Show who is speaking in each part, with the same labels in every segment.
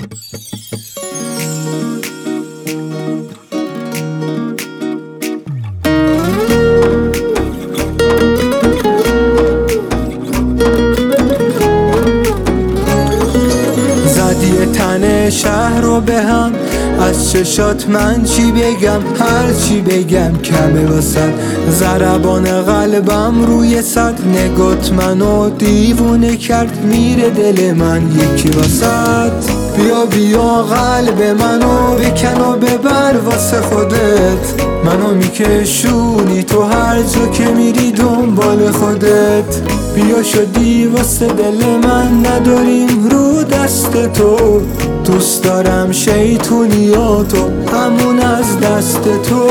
Speaker 1: زدی تن شهر رو به هم، از چشات من چی بگم؟ هر چی بگم کمه واسد. ضربان قلبم روی صد، نگات منو دیوونه کرد، میره دل من یکی واسد. بیا بیا قلب منو بکن و ببر واسه خودت، منو میکشونی تو هر جا که میری دنبال خودت. بیا شدی واسه دل من، نداریم رو دست تو، دوست دارم شیطونیاتو همون از دست تو.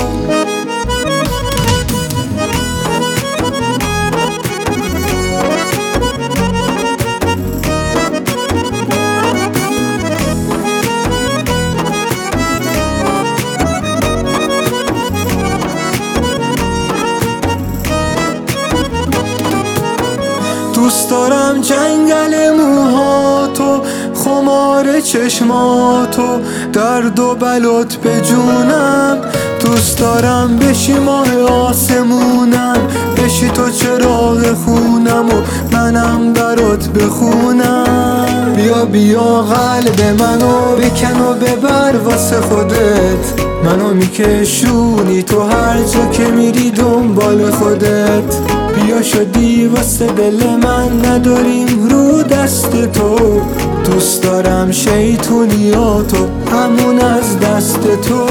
Speaker 1: دوست دارم جنگل موهاتو، خمار چشماتو، درد و بلات به جونم. دوست دارم بشی ماه آسمونم، بشی تو چراغ خونم و منم برات بخونم. بیا بیا قلب منو بکن و ببر واسه خودت، منو میکشونی تو هر جا که میری دنبال خودت. بیا شدی واسه دل من، نداریم رو دست تو، دوست دارم شیطونیاتو همون از دست تو.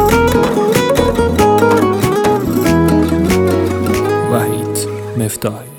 Speaker 2: وحید مفتاحی.